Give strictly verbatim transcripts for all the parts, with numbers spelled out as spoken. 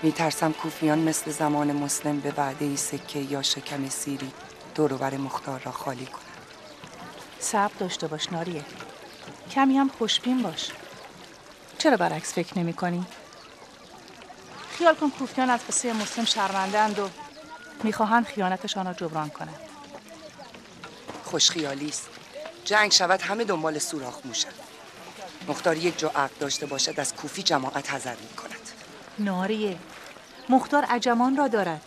میترسم کوفیان مثل زمان مسلم به وعده سکه یا شکم سیری دور و بر مختار را خالی کنند. صبر داشته باش ناریه. کمی هم خوشبین باش. چرا برعکس فکر نمی کنی؟ خیال کن کوفیان از قصه مسلم شرمنده‌اند و میخواهند خیانتشان را جبران کنند. خوشخیالی است. جنگ شود همه دنبال سوراخ موشند. مختار یک جو عقل داشته باشد از کوفی جماعت حذر می کند. ناریه، مختار عجمان را دارد.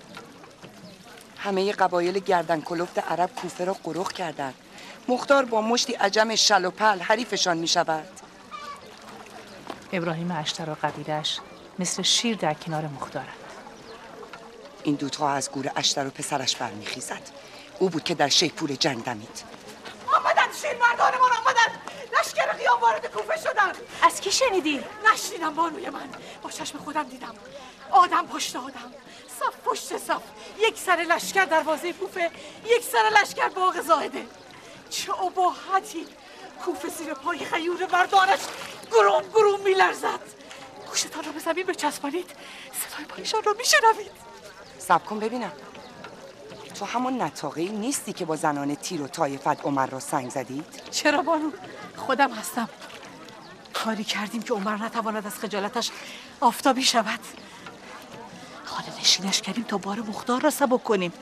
همه قبایل گردن کلفت عرب کوفه را قرخ کردند. مختار با مشتی عجم شل و پل حریفشان می شود. ابراهیم اشتر و قبیلش مثل شیر در کنار مختارند. این دوتا از گور اشتر و پسرش برمیخیزد. او بود که در شیپور جنگ دمید. آمدن شیر مردانمان آمدن. لشکر قیام وارد کوفه شدن. از کی شنیدی؟ نشنیدم بانوی من، با چشم خودم دیدم. آدم پشت آدم، صف پشت صف، یک سر لشکر دروازه کوفه، یک سر لشکر باغ زاهده. چه اباحتی! کوفه زیر پای خیور مردانش گروم گروم میلرزد. گوشتان را به زمین بچسبانید، صدای پایشان را میشنوید. صبر کن ببینم. تو همون نطاقه‌ای نیستی که با زنان تیر و طایفت عمر را سنگ زدید؟ چرا بانو؟ خودم هستم. کاری کردیم که عمر نتواند از خجالتش آفتابی شود. خانه نشینش کردیم تا بار مختار را سبک کنیم.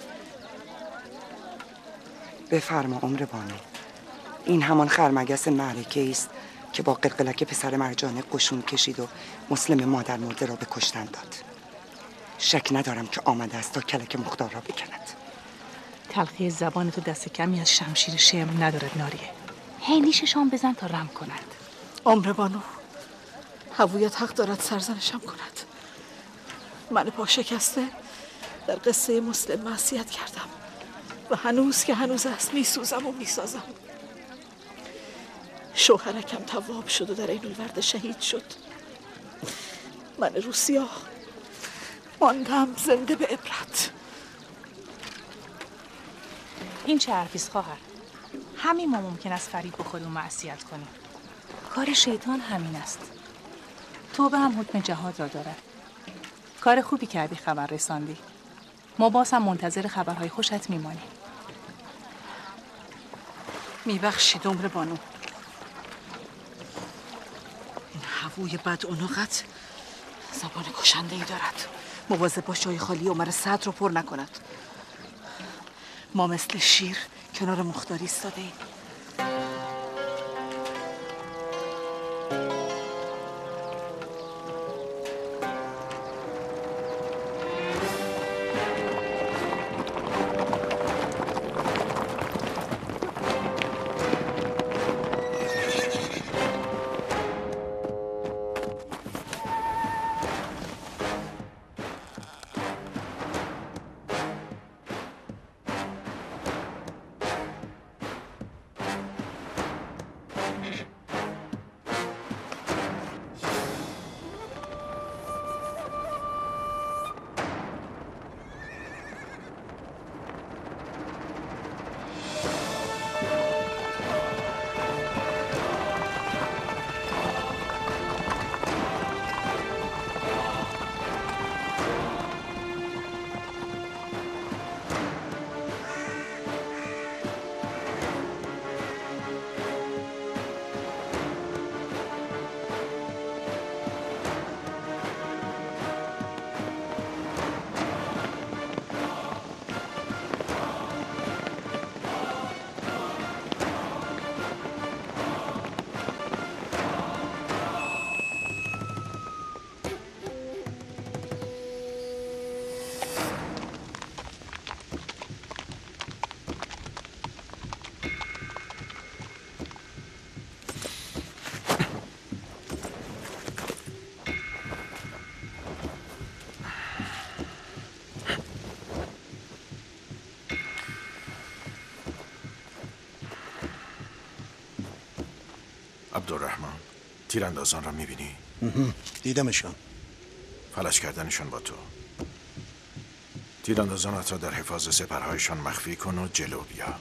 بفرما عمر بانو. این همان خرمگس معرکه است که با قلقلک پسر مرجانه قشون کشید و مسلم مادر مرده را به کشتن داد. شک ندارم که آمده است تا کلک مختار را بکند. تلخی زبان تو دست کمی از شمشیر شم ندارد ناریه. هی نیششان بزن تا رم کند. عمر بانو، هویت حق دارد سرزنشم کند. من پا شکسته در قصه مسلم معصیت کردم و هنوز که هنوز است میسوزم و میسازم. شوهرکم تواب شد و در این الورد شهید شد. من روسیا ماندم زنده به عبرت. این چه حرفیست خواهر؟ همین ما ممکن است فریب بخوریم و معصیت کنیم. کار شیطان همین است. توبه هم حکم جهاد را دارد. کار خوبی کردی خبر رساندی. ما باز هم منتظر خبرهای خوشت میمانیم. میبخشید عمر بانو. این هووی بد عنقت زبان کشنده ای دارد. مواظب باش جای خالی عمر صدر رو پر نکند. ما مثل شیر کنار مختاری ایستاده ایم. عبدالرحمن، تیراندازان را میبینی؟ دیدمشان. فلج کردنشان با تو. تیراندازانت را در حفاظ سپرهایشان مخفی کن و جلو بیا.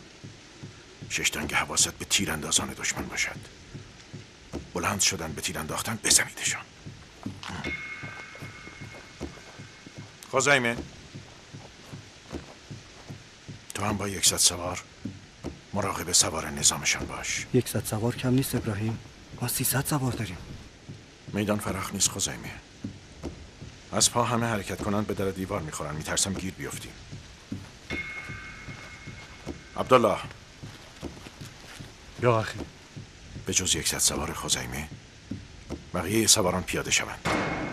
ششتنگ حواست به تیراندازان دشمن باشد. بلند شدن به تیر انداختن بزنیدشان. خزیمه تو هم با یکصد سوار مراقب سوار نظامشان باش. یکصد سوار کم نیست ابراهیم، ما سیصد سوار داریم. میدان فراخ نیست خزیمه. از پا همه حرکت کنند به در دیوار میخورن، میترسم گیر بیفتیم. عبدالله. یا اخی. به جز یکصد سوار خزیمه بقیه سواران پیاده شوند.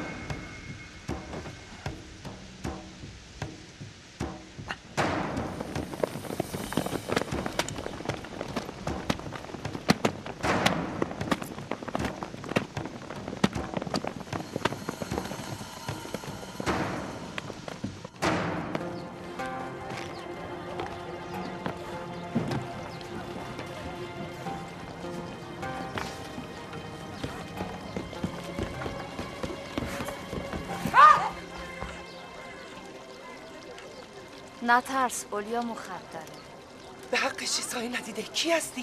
نترس، اولیا مخدره. به حق چیزهایی ندیده. کی هستی؟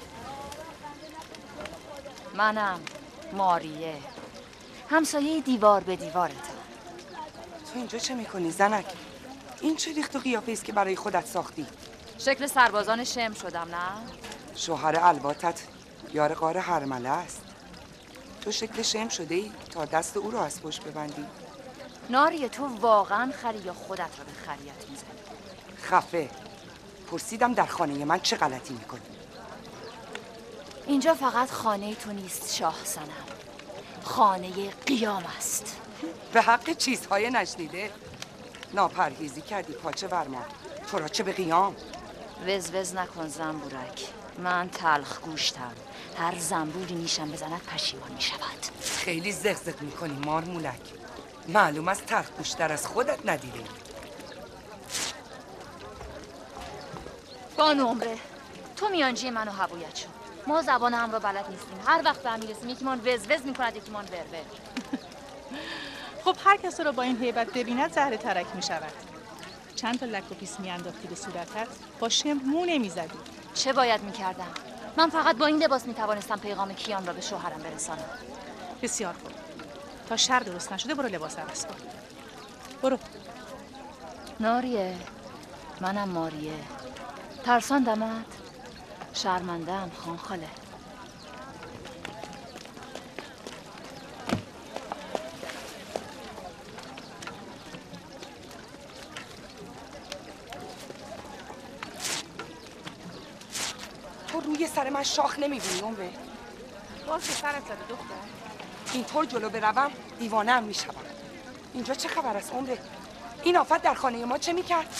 منم ماریه، همسایه دیوار به دیوارتم. تو اینجا چه میکنی زنک؟ این چه ریخت و قیافه است که برای خودت ساختی؟ شکل سربازان شم شدم نه؟ شوهر الباتت یار غار هرمله است. تو شکل شم شده ای تا دست او رو از پشت ببندی. ناریه تو واقعا خری یا خودت رو به خریت میزنی؟ خفه. پرسیدم در خانه من چه غلطی میکنی؟ اینجا فقط خانه تو نیست شاه سنم، خانه قیام است. به حق چیزهای نشنیده ناپرهیزی کردی پاچه ورما. تو را چه به قیام؟ وز وز نکن زنبورک، من تلخ گوشتم. هر زنبوری نیشم بزند پشیمان میشود. خیلی زغزغ میکنی مارمولک. معلوم است تلخ گوشتر از خودت ندیده. بانو عمره، تو میانجی من و هوایت شو. ما زبان هم را بلد نیستیم. هر وقت به هم میرسیم یکیمان وز وز میکند یکیمان ور ور. خب هر کس رو با این هیبت ببیند زهر ترک میشود. چند تا لک و پیس میانداختی به صورتت با شم مو نمیزدی. چه باید میکردم؟ من فقط با این لباس میتوانستم پیغام کیان را به شوهرم برسانم. بسیار خوب. تا شر درست نشده برو لباس عوض کن. برو. ناریه، منم ماریه. ترساندمت؟ شرمنده‌ام خان خاله. تو روی سر من شاخ نمیبینی عمره؟ باز به سرت زده دختر. اینطور جلو بروم دیوانه هم میشوم. اینجا چه خبر است عمره؟ این آفت در خانه ما چه میکرد؟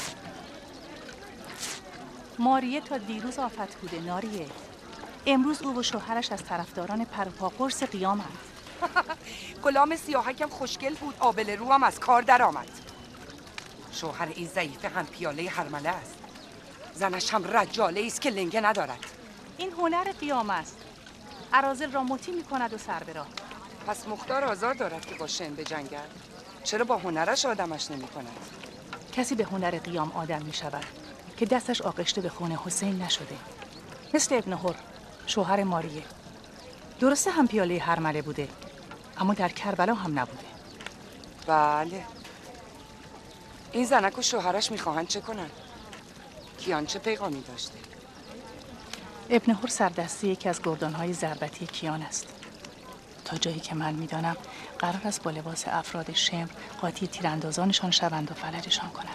ماریه تا دیروز آفت بوده ناریه. امروز او و شوهرش از طرفداران پروپا قرص قیامند. غلام سیاهکم خوشگل بود، آبل رو هم از کار در آمد. شوهر این ضعیفه هم پیاله هرمله است. زنش هم رجاله است که لنگه ندارد. این هنر قیام است. اراذل را مطیع می‌کند و سر به راه. پس مختار آزار دارد که با شن بجنگد. چرا با هنرش آدمش نمی کند؟ کسی به هنر قیام آدم می شود که دستش آغشته به خون حسین نشده. مثل ابن هر، شوهر ماریه. درسته هم پیاله هرمله بوده، اما در کربلا هم نبوده. بله. این زنک و شوهرش میخواهند چه کنن؟ کیان چه پیغامی داشته؟ ابن هر سردستی یکی از گردانهای ضربتی کیان است. تا جایی که من میدانم قرار است با لباس افراد شمر قاطی تیراندازانشان شوند و فلجشان کنند.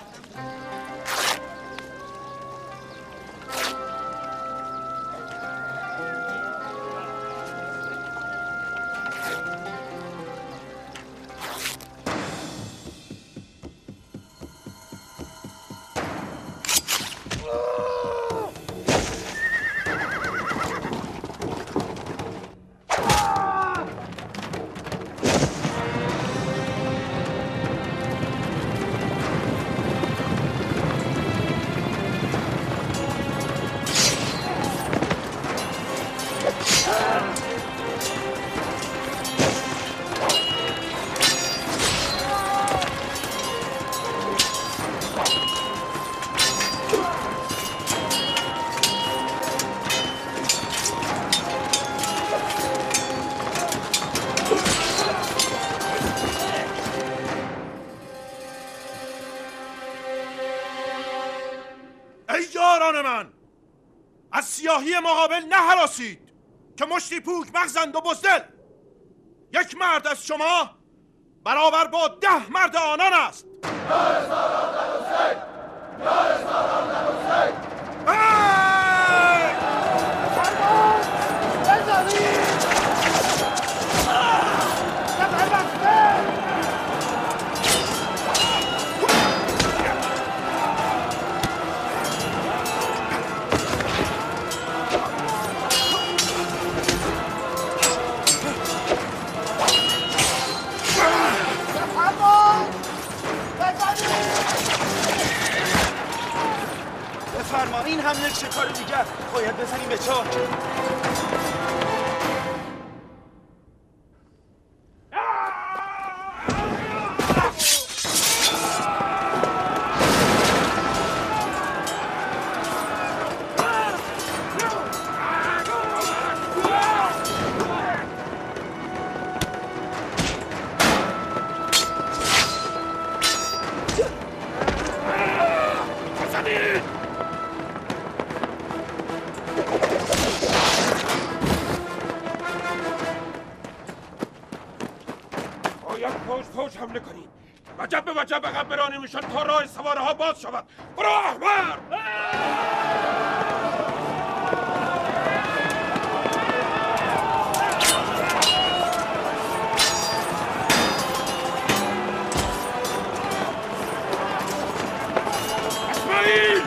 برادران من، از سیاهی مقابل نهراسید که مشتی پوک مغزند و بزدل. یک مرد از شما برابر با ده مرد آنان است. بفرما این هم یک شکار دیگر باید بزنیم به چاه. وجب به وجب عقب برانیمشان تا راه سواره ها باز شود. برو احمر! اسماعیل!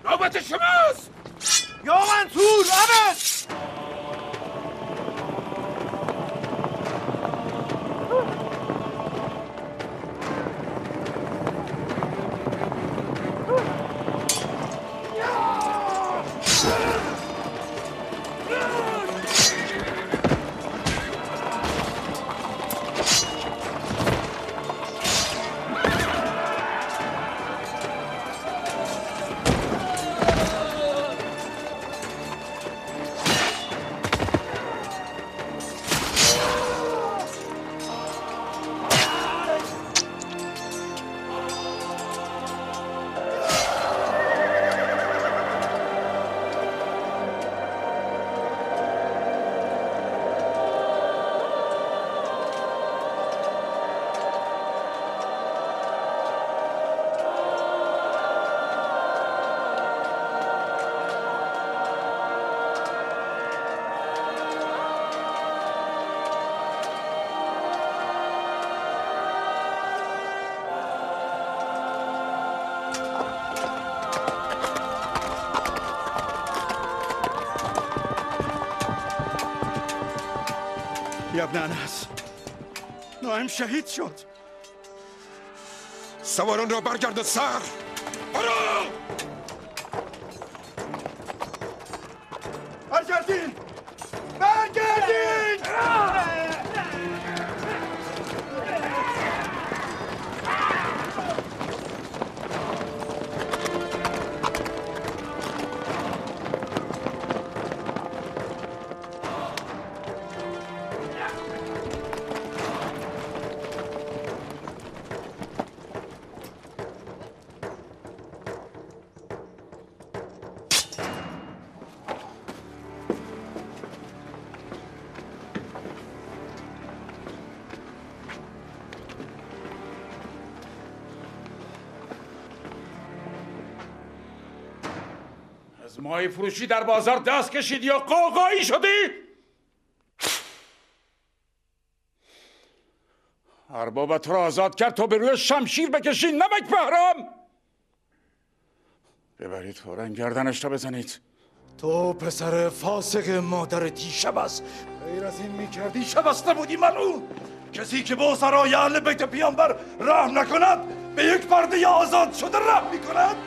نوبت شماست. یا منصور عبد. ابن انس نایم شهید شد. سواران را برگرد سر. برو برگردین برگردین. ماهی فروشی در بازار دست کشید یا قوقایی شدی؟ اربابت را آزاد کرد تا به روی شمشیر بکشی، نمک بهرام. ببرید فوراً گردنش را بزنید. تو پسر فاسق مادر دیشب است. غیر از این میکردی شبسته بودی ملعون. کسی که با سرای اهل بیت پیامبر رحم نکند به یک پرده آزاد شده رحم میکند.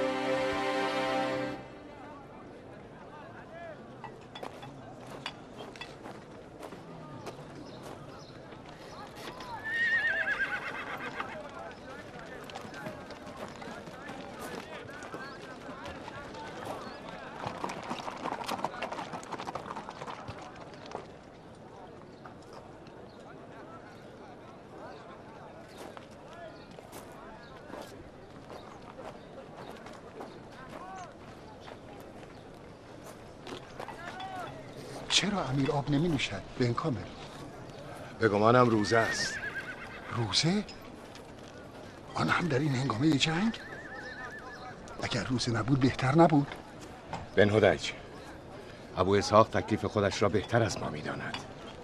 چرا امیر آب نمی نوشد؟ بن کامل به گمانم روزه است. روزه؟ آن هم در این هنگامه جنگ؟ اگر روزه نبود بهتر نبود؟ بن هدیج، ابو اسحاق تکلیف خودش را بهتر از ما می داند.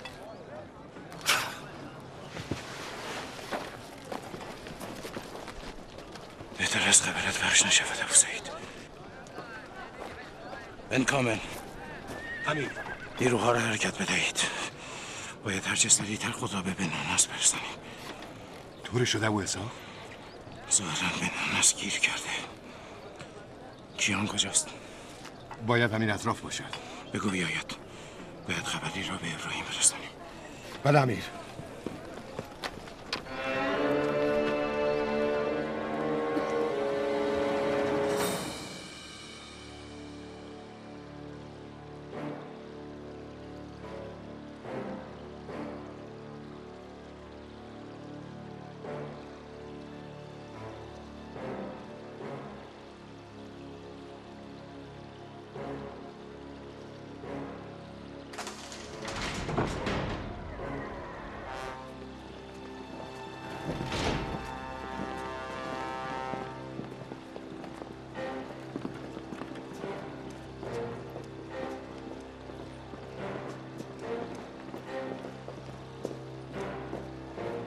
بهتر از قبلت فرش نشود ابو سعید. بن کامل، امیر، نیروها را حرکت بدهید. باید هرچه سریعتر خود را به بن انس برسانیم. طوری شده ابو اسحاق؟ ظاهراً بن انس گیر کرده. کیان کجاست؟ باید همین اطراف باشد. بگو بیاید. باید خبری را به ابراهیم برسانیم. بله امیر.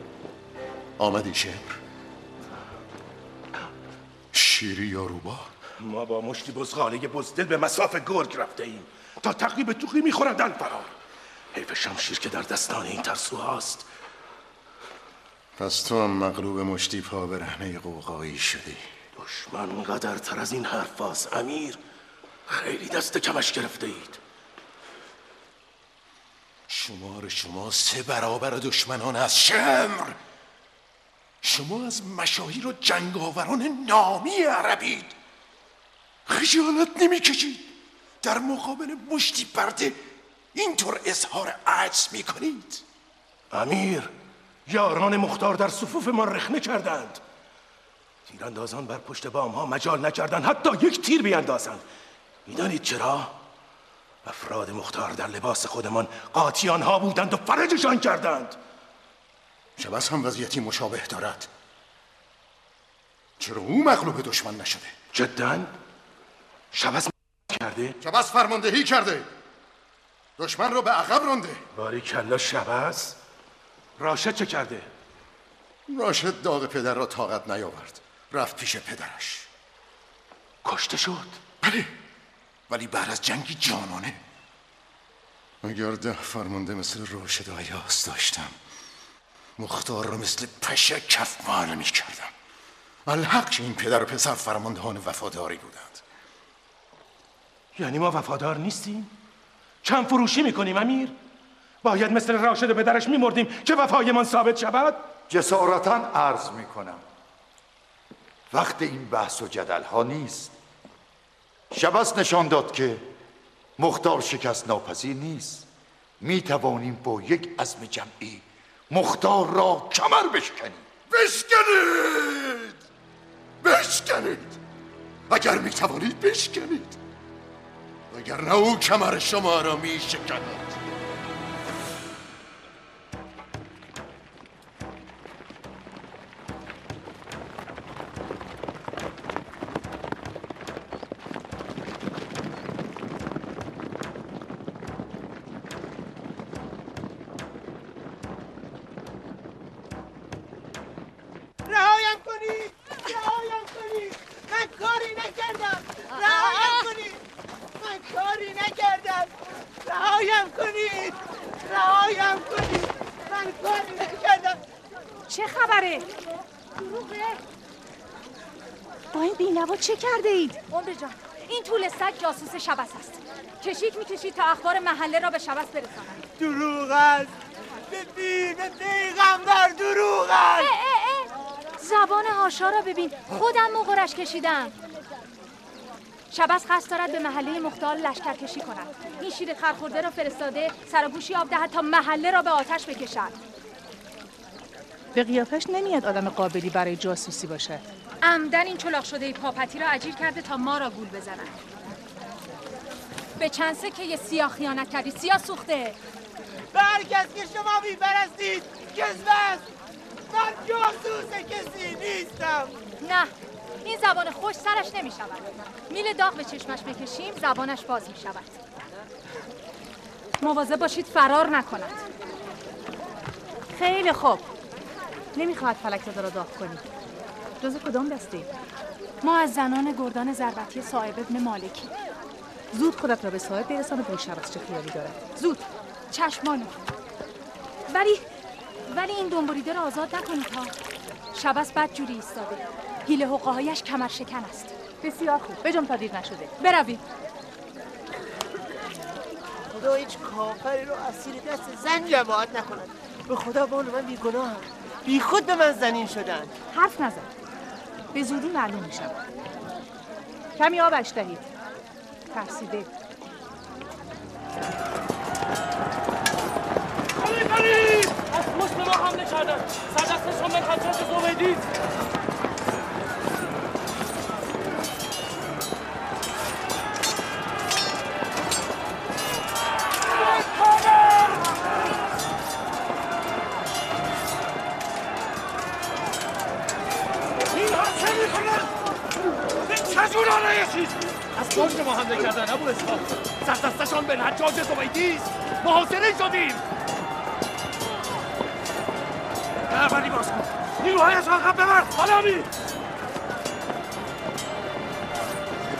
آمدی شبر؟ شیری یا روباه؟ ما با مشتی بزغاله بزدل به مصاف گرگ رفته ایم تا تقریب توقی میخورندن فرار. حیف شمشیر که در دستان این ترسوهاست. پس تو هم مغلوب مشتی پا برهنه قوقایی شدی. دشمن قدرتر از این حرفاست امیر. خیلی دست کمش گرفته اید. شمار شما سه برابر دشمنان از شمر. شما از مشاهیر و جنگاوران نامی عربید. خجالت نمی کشید در مقابل مشتی برده اینطور اظهار عجز می کنید؟ امیر، یاران مختار در صفوف ما رخنه کردند. تیراندازان بر پشت بام ها مجال نکردند حتی یک تیر بیندازند. میدانید چرا؟ افراد مختار در لباس خودمان قاطیان ها بودند و فرجشان کردند. شبس هم وضعیتی مشابه دارد. چرا او مغلوب دشمن نشده؟ جداً؟ شبس کرده؟ شبس فرماندهی کرده. دشمن رو به عقب رانده. باریکلا شبس. راشد چه کرده؟ راشد داغ پدر را طاقت نیاورد. رفت پیش پدرش. کشته شد؟ بله، ولی بعد از جنگی جانانه. اگر ده فرمانده مثل راشد و ایاس داشتم، مختار را مثل پشه کف مال می کردم. الحق که این پدر و پسر فرماندهان وفاداری بودند. یعنی ما وفادار نیستیم؟ کم فروشی میکنیم امیر؟ باید مثل راشد و پدرش میمردیم که وفایمان ثابت شود؟ جسارتا عرض میکنم وقت این بحث و جدل ها نیست. شبس نشان داد که مختار شکست ناپذیر نیست. میتوانیم با یک عزم جمعی مختار را کمر بشکنیم. بشکنید! بشکنید! اگر میتوانید بشکنید، اگر نه او کمر شما را میشکند. رهایم کنید! رهایم کنید! من کاری نکردم! رهایم کنید! من کاری نکردم! رهایم کنید! رهایم کنید! من کاری نکردم! چه خبره؟ دروغه. با این بینوا چه کرده اید؟ عمر جان، این طول سگ جاسوس شبس است. کشیک میکشید تا اخبار محله را به شبس برساند. دروغ است! به دین پیغمبر دروغ است! اه اه اه. زبان هاشا را ببین، خودم مغرش کشیدم. شبس قصد دارد به محله مختار لشکر کشی کند. این شیر خرخورده را فرستاده سر و گوشی آب دهد تا محله را به آتش بکشد. به قیافش نمیاد آدم قابلی برای جاسوسی باشد. عمدن این چلاق شده پاپتی را اجیر کرده تا ما را گول بزند. به چند سکه یه سیاه خیانت کردی، سیاه سوخته. به هر کس که شما میپرستید کذب است. من جاسوس کسی نیستم. نه، این زبان خوش سرش نمی شود. میل داغ به چشمش بکشیم زبانش باز می شود. مواظب باشید فرار نکند. خیلی خوب. نمیخواد فلکزاده را داغ کنی. جز کدام دستی؟ ما از زنان گردان ضربتی صاحب ابن مالکی. زود خودت را به صاحب برسان و به شبس چه خیالی دارد. زود. چشمانو. ولی ولی این دنبریده را آزاد نکنید ها. شبس بد جوری ایستاده. حیله حقهایش کمر شکن است. بسیار خوب. بجم تا دیر نشده. برویم. خدا هیچ کافری رو اسیر دست زن جماعت نکند. به خدا بانو من بیگناهم. بی خود به من زنین شدن. حرف نزن. به زودی معلوم میشم. کمی آبش دهید. ترسیده. علی علی! از پشت ما حمله کردن. سردستشان من حضرت زبیدی. از پشت ما حمله کردن ابو اسحاق. سردستشان به حجاج زبیدی است. محاصره شدیم. دربری باز کن. نیروهایش را عقب ببر. حالا می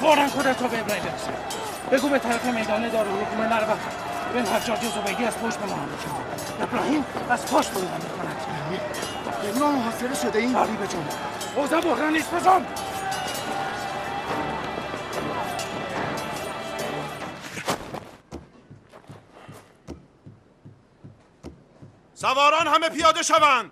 فوراً خودتو به ابراهیم برسون. بگو به طرف میدان دارالحکومه نرو. ببین حجاج زبیدی از پشت به ما حمله کرد. ابراهیم از پشت رو حمله کند. یعنی ما محاصره شده ایم؟ عالی به جون. اوضاع بحران نیست بزن. سواران همه پیاده شوند.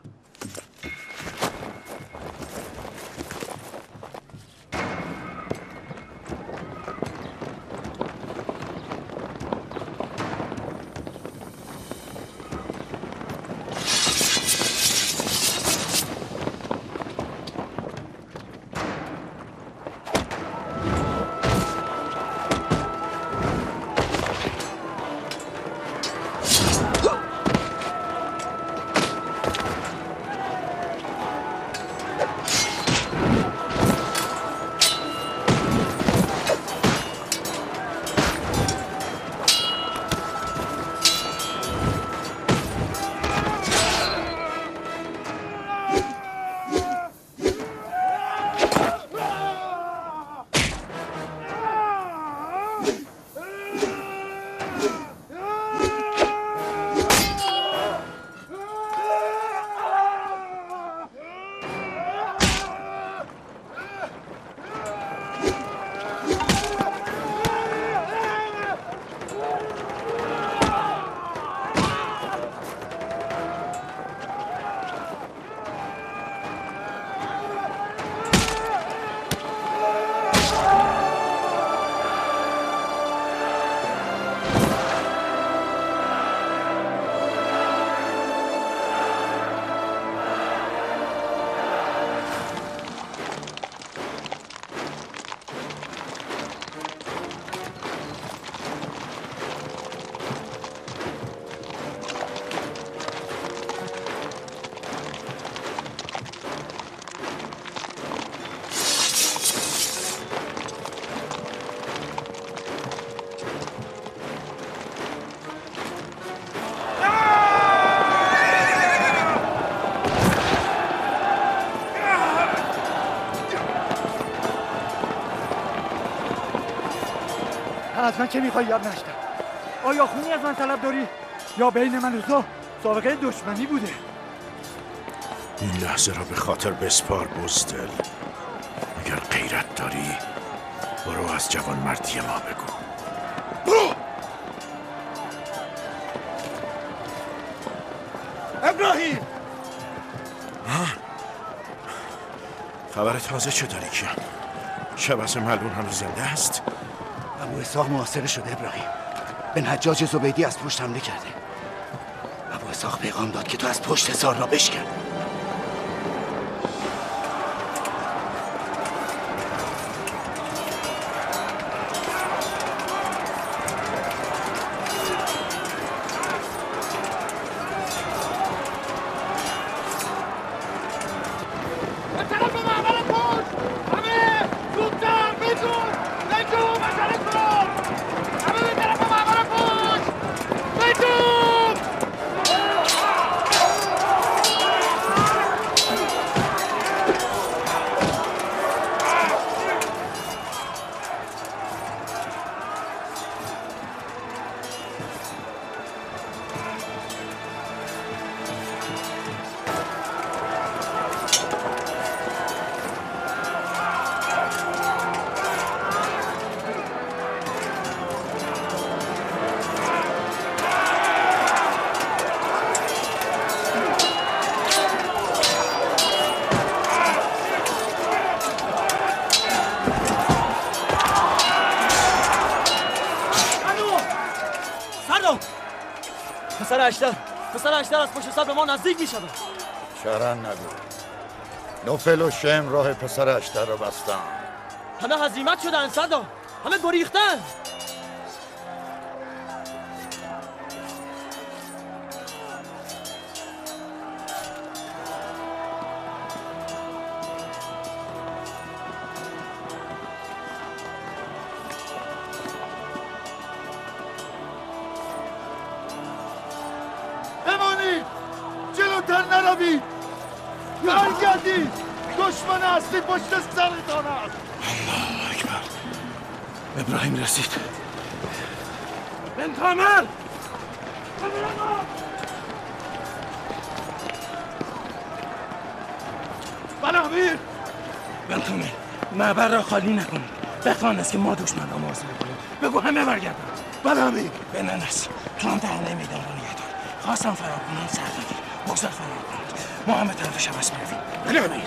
از من چه میخوای یاد نشتم؟ آیا خونی از من طلب داری؟ یا بین من و تو سابقه دشمنی بوده؟ این لحظه را به خاطر بسپار بزدل. اگر غیرت داری برو از جوان مردی ما بگو. برو! ابراهیم! خبر تازه چه داری کیان؟ شبس ملعون هنوز زنده است؟ ابو اسحاق محاصره شده ابراهیم. بن حجاج زبیدی از پشت حمله کرده. ابو اسحاق پیغام داد که تو از پشت سار را بشکن. پسر اشتر پسر اشتر از پشت سر به ما نزدیک می شود. شرن نگو. نوفل و شم راه پسر اشتر را بستن. همه هزیمت شدن سردار، همه گریختن. برگردید! دشمن اصلی پشت سرتان است! الله اکبر! ابراهیم رسید. بن کامل بله امیر. بن کامل معبر را خالی نکن. بخوان است که ما دشمن را محاصره کنیم. بگو همه برگردن. بله امیر. بن انس تو هم دهنه میدان را نگه دار. خواستم فرار کنم سر بگیر. بگذار فرار کنند. ما هم به طرف شبس میرویم. بله امیر.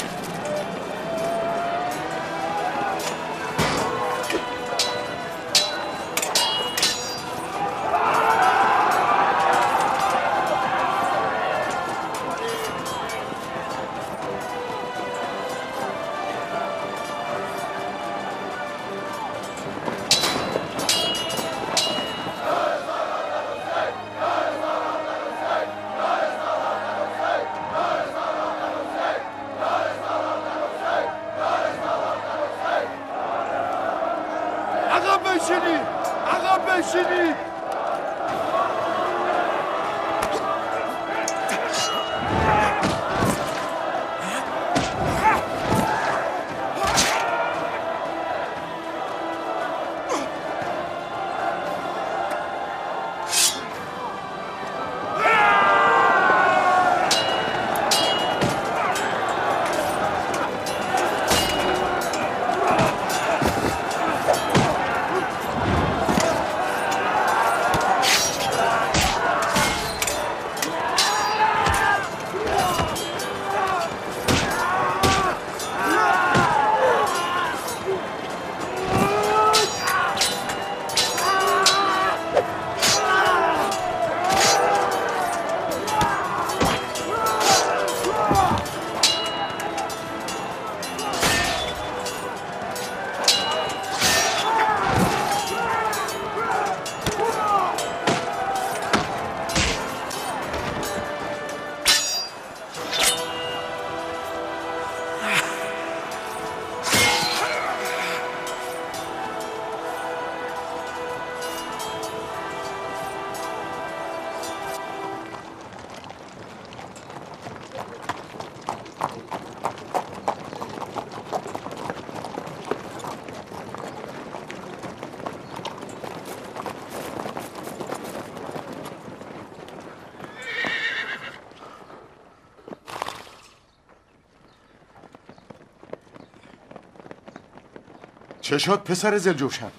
چه شد پسر زلجوشن؟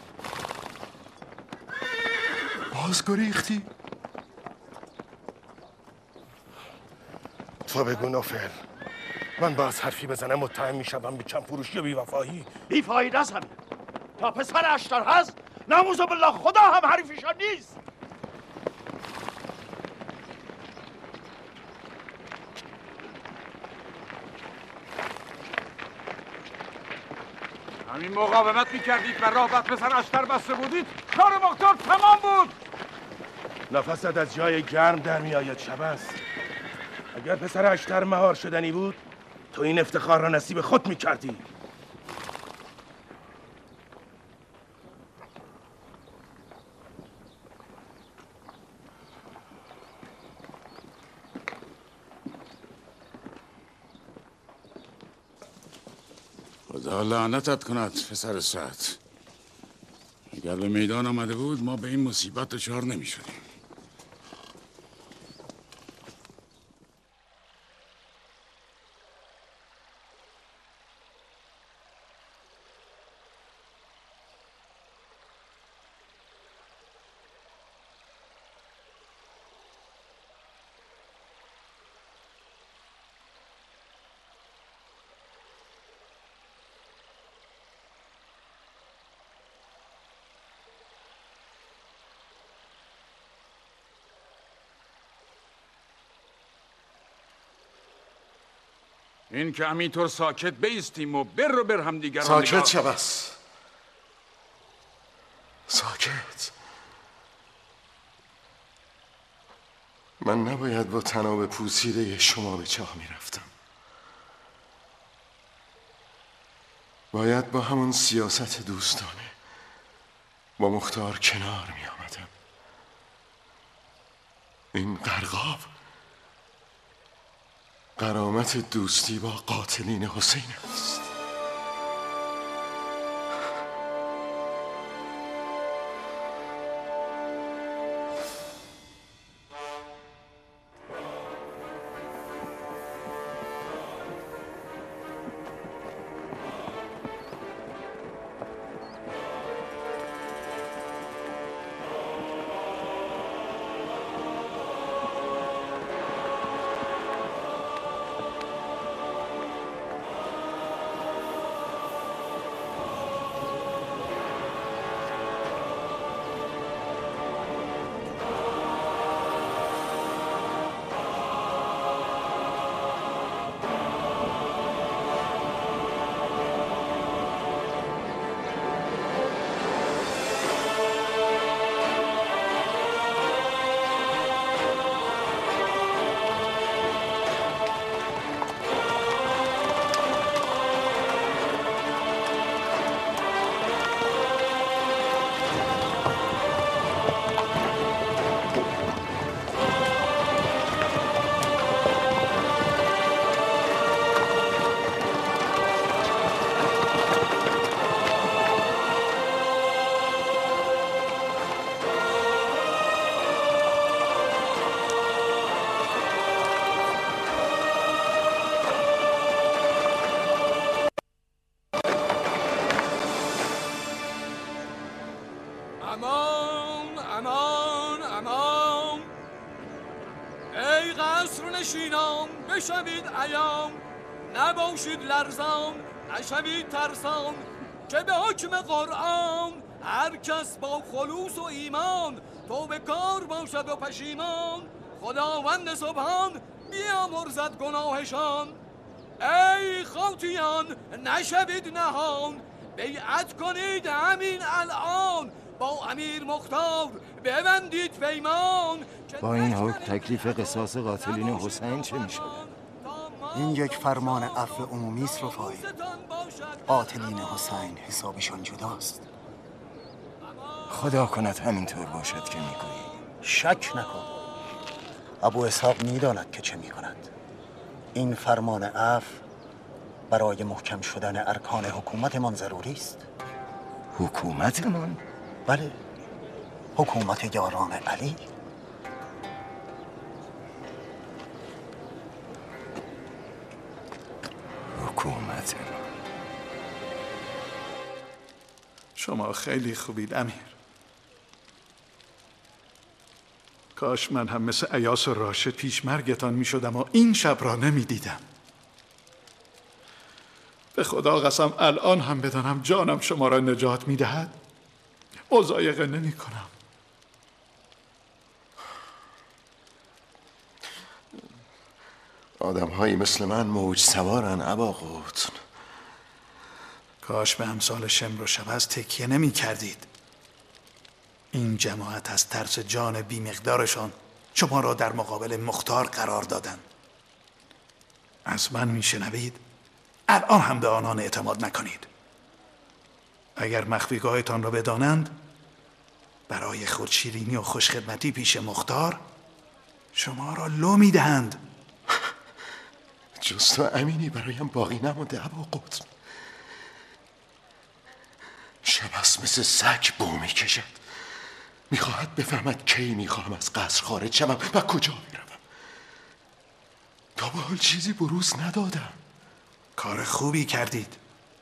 باز گریختی؟ تو بگو نوفل. من باز حرفی بزنم متهم میشم به کم فروشی و بیوفایی. بی فایده است. تا پسر اشتر هست نعوذ بالله خدا هم حریفشان نیست. همین مقاومت میکردید و راه بر پسر اشتر بسته بودید کار مختار تمام بود. نفست از جای گرم در میآید شبس. اگر پسر اشتر مهار شدنی بود تو این افتخار را نصیب خود میکردی. خدا لعنتت کند پسر سعد. اگر به میدان آمده بود ما به این مصیبت دچار نمی شدیم. این که همینطور ساکت بیستیم و بر رو بر هم دیگر ساکت شبس. ساکت. من نباید با تناب پوسیده شما به چاه میرفتم. باید با همون سیاست دوستانه با مختار کنار می آمدم. این غرقاب غرامت دوستی با قاتلین حسین است. ای قصر نشینان بشوید ایام، نباشید لرزان نشوید ترسان، که به حکم قرآن هر کس با خلوص و ایمان توبه کار باشد و پشیمان، خداوند سبحان بیامرزد گناهشان. ای خاطیان نشوید نهان، بیعت کنید همین الان، با امیر مختار ببندید پیمان. با این حکم تکلیف قصاص قاتلین حسین چه میشه؟ این یک فرمان عفو عمومی است رفاعی. قاتلین حسین حسابشان جداست. خدا کند همینطور باشد که میگویی. شک نکن، ابو اسحاق میداند که چه میکند. این فرمان عفو برای محکم شدن ارکان حکومتمان ضروری است. حکومتمان؟ بله، حکومت یاران علی. حکومت شما خیلی خوبید امیر. کاش من هم مثل ایاس و راشد پیش مرگتان می شدم و این شب را نمی دیدم. به خدا قسم الان هم بدانم جانم شما را نجات می دهد مضایقه نمی کنم. آدم هایی مثل من موج سوارن ابا قطن. کاش به امثال شمر و شبز تکیه نمی کردید. این جماعت از ترس جان بی مقدارشان شما را در مقابل مختار قرار دادند. از من می شنوید؟ الان هم به آنان اعتماد نکنید. اگر مخفیگاهتان را بدانند، برای خودشیرینی و خوشخدمتی پیش مختار شما را لو می دهند. جز تو امینی برایم باقی نمونده ابا قطن. شبس مثل سگ بو می کشد. میخواهد بفهمد کی میخواهم از قصر خارج شوم و کجا میروم. تا به حال چیزی بروز ندادم. کار خوبی کردید.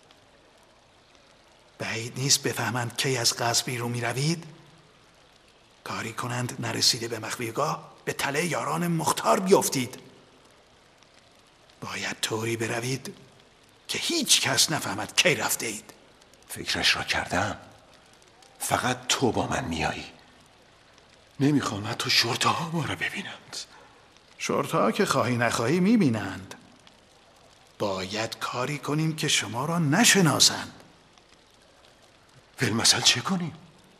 بعید نیست بفهمند کی از قصر بیرون میروید. کاری کنند نرسیده به مخفیگاه به تله یاران مختار بیفتید. باید طوری بروید که هیچ کس نفهمد کی رفته اید. فکرش را کردم. فقط تو با من میایی. نمیخوام حتی شرطه ها ما را ببینند. شرطه ها که خواهی نخواهی میبینند. باید کاری کنیم که شما را نشناسند. فیلمسل چه کنیم؟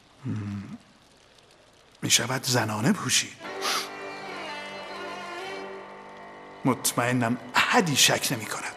میشود زنانه پوشید. مطمئنم احدی شک نمی کند.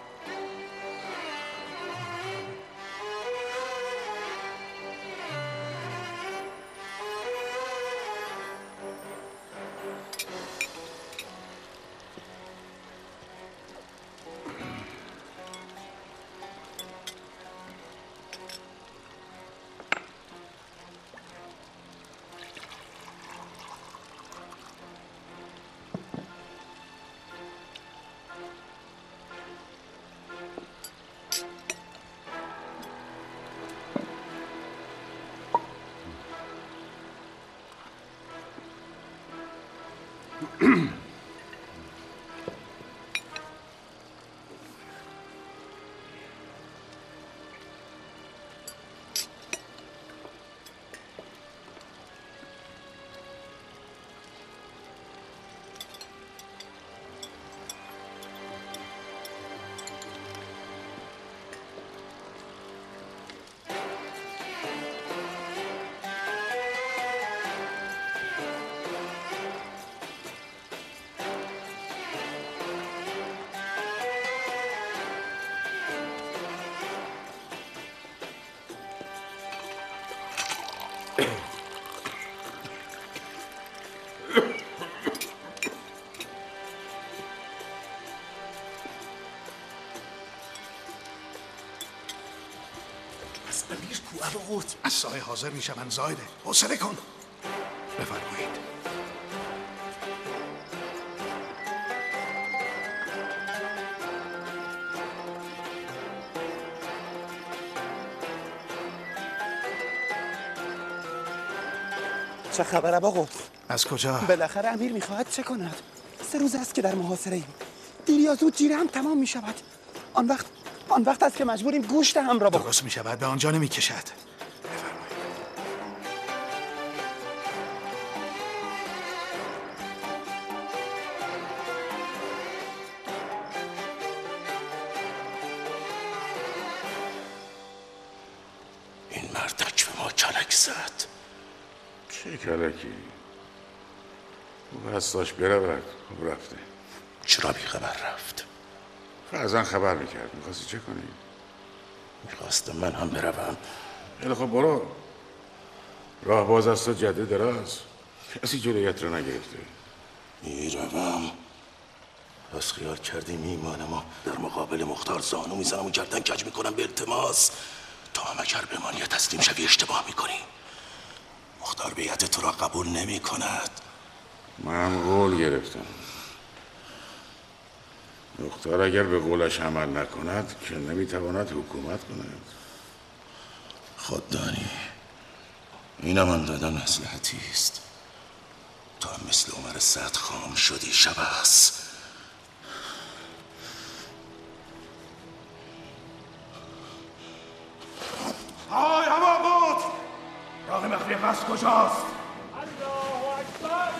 امیر کو ابا قطن؟ از سایه حاضر می شوند زایده. حوصله کن. بفرمایید. چه خبر ابا قطن؟ از کجا؟ بالاخره امیر میخواهد چه کند؟ سه روز است که در محاصره ایم. دیر یا زود جیره هم تمام می شود. آن وقت آن وقت است که مجبوریم گوشت هم را بخوریم. درست می شود، به آنجا نمی کشد. این مردک به ما کلک زد. چه کلکی؟ او بستاش برود. او رفته. چرا بی خبر رفت؟ فرزن خبر میکرد. میخواستی چه کنی؟ میخواستم من هم بروم. خیلی خب برو. راه باز است و جاده دراز. کسی جلویت رو نگرفته. میروم. پس خیال کردی میمانم و در مقابل مختار زانو میزنم و گردن کج میکنم به التماس تا هم اگر بمانی تسلیم شوی اشتباه میکنی. مختار بیعت تو را قبول نمی کند. من قول گرفتم. مختار اگر به قولش عمل نکند که نمیتواند حکومت کند. خود دانی این من دادن مصلحتی است. تو هم مثل عمر سعد خام شدی شبس. های هوا بود راه مخفی قصد کجاست؟ الله اکبر.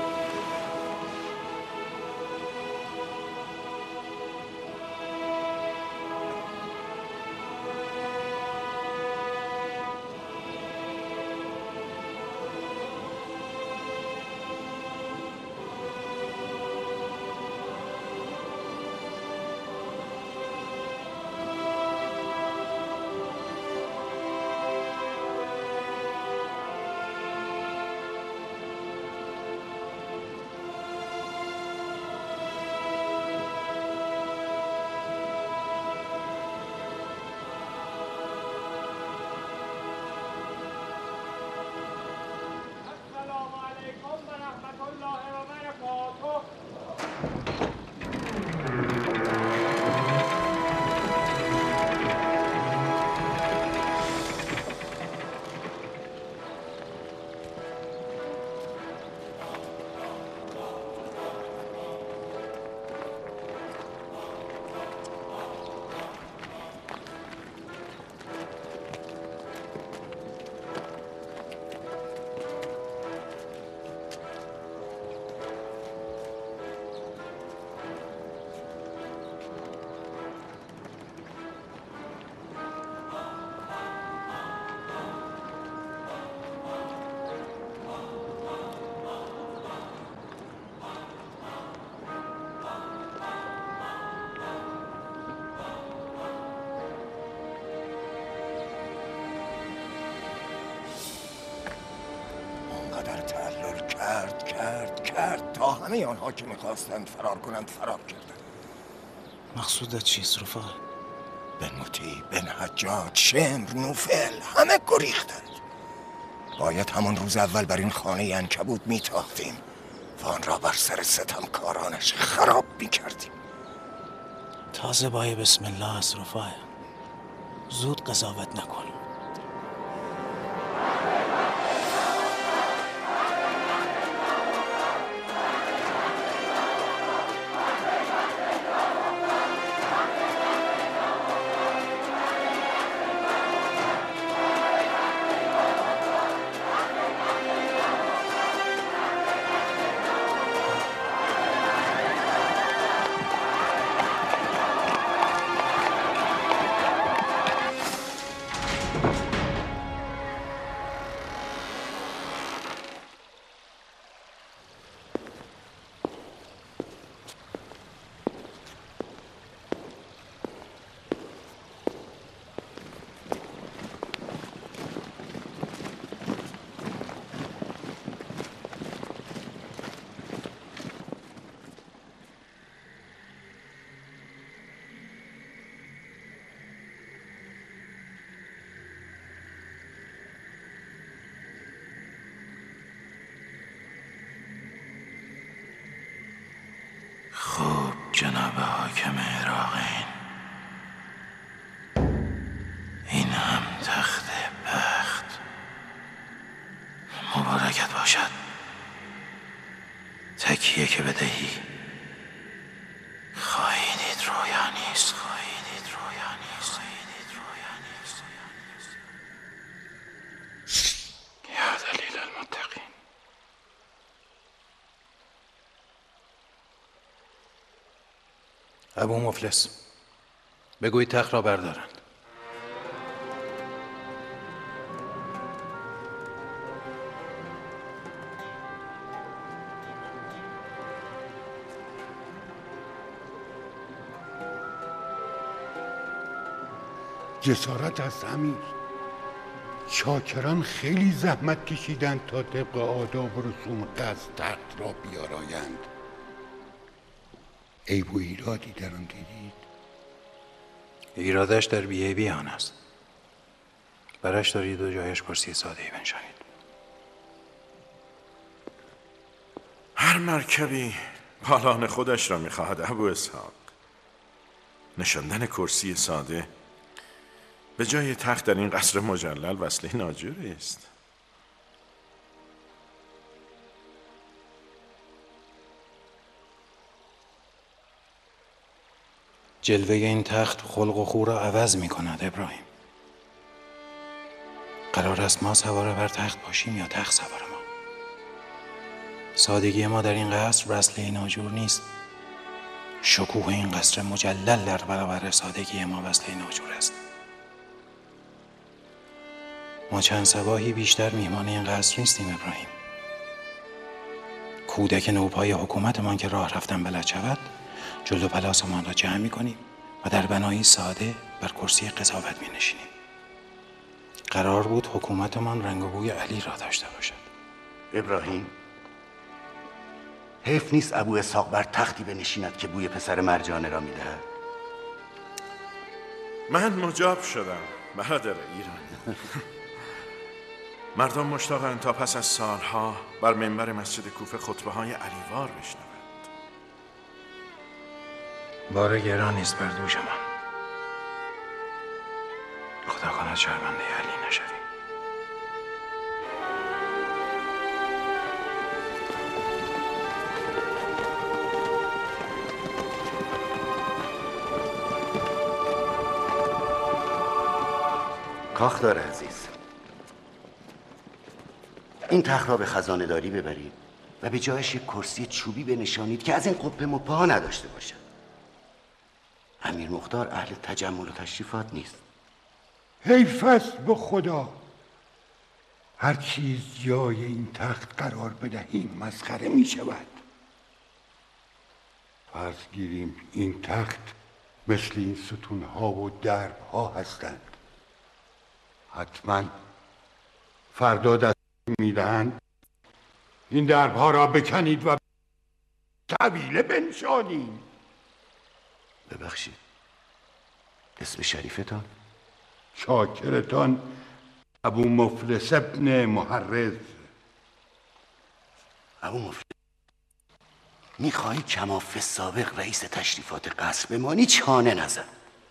کرد کرد کرد تا همه آنها که میخواستند فرار کنند فرار کردند. مقصودت چیست رفا؟ بن مطیع، بن حجاج، شمر، نوفل همه گریختند. باید همون روز اول بر این خانه عنکبوت میتاختیم و آن را بر سر ستمکارانش خراب میکردیم. تازه بای بسم الله است رفا. زود قضاوت نکن. جناب حاکم عراقین، این هم تخت بخت. مبارکت باشد. تکیه که بدهی ابو مفلس، بگوی تخت را بردارند. جسارت است امیر. چاکران خیلی زحمت کشیدند تا طبق آداب و رسوم قصد تخت را بیارایند. عیب و ایرادی در آن دیدید؟ ایرادش در بی‌عیبی آن است. برش دارید و جایش کرسی ساده‌ای بنشانید. هر مرکبی پالان خودش را می‌خواهد ابو اسحاق. نشاندن کرسی ساده به جای تخت در این قصر مجلل وسیله ناجوری است. جلوه این تخت خلق و خو را عوض می کند ابراهیم. قرار است ما سوار بر تخت باشیم یا تخت سوار ما. سادگی ما در این قصر وسیله ناجور نیست. شکوه این قصر مجلل در برابر سادگی ما وسیله ناجور است. ما چند صباحی بیشتر میهمان این قصر نیستیم ابراهیم. کودک نوپای حکومتمان که راه رفتن بلد شود، جلو پلاسمان را جمع می‌کنیم و در بنایی ساده بر کرسی قضاوت می‌نشینیم. قرار بود حکومتمان رنگ و بوی علی را داشته باشد. ابراهیم، حیف نیست ابو اسحاق بر تختی بنشیند که بوی پسر مرجانه را می‌دهد؟ من مجاب شدم برادر ایران. مردم مشتاقند تا پس از سالها بر منبر مسجد کوفه خطبه های علیوار بشنوند. بار گرانی است بر دوش من. خدا کند شرمنده علی نشویم. کاخدار عزیز، این تخت را به خزانه داری ببرید و به جایش یک کرسی چوبی بنشانید که از این قبه مپا نداشته باشد. امیر مختار اهل تجمل و تشریفات نیست. حیف است به خدا. هر چیز جای این تخت قرار بدهیم مسخره می شود. فرض گیریم این تخت مثل این ستونها و دربها هستند. حتما فردا دست میدهند این دربها را بکنید و طویله بنشانید. ببخشید، اسم شریفتان؟ شاکرتان ابو مفلس ابن محرز. ابو مفلس، میخواهی کماف سابق رئیس تشریفات قصر بمانی؟ چانه نزن.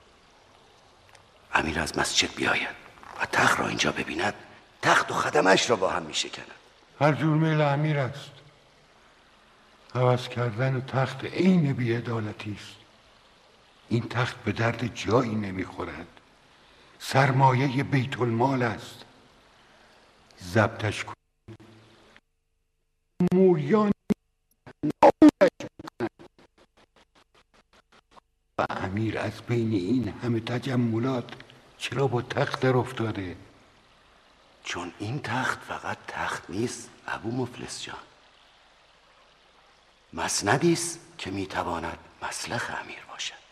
امیر از مسجد بیاید و تخت را اینجا ببیند، تخت و خدمش را با هم میشکند. هر جور میل امیر است. عوض کردن تخت عین بی‌عدالتی است. این تخت به درد جایی نمیخورد. سرمایه بیت المال است. ضبطش کنید، موریان نابودش می‌کند. و امیر از بین این همه تجملات چرا با تخت در افتاده؟ چون این تخت فقط تخت نیست ابو مفلس جان. مسندی است که میتواند مسلخ امیر باشد.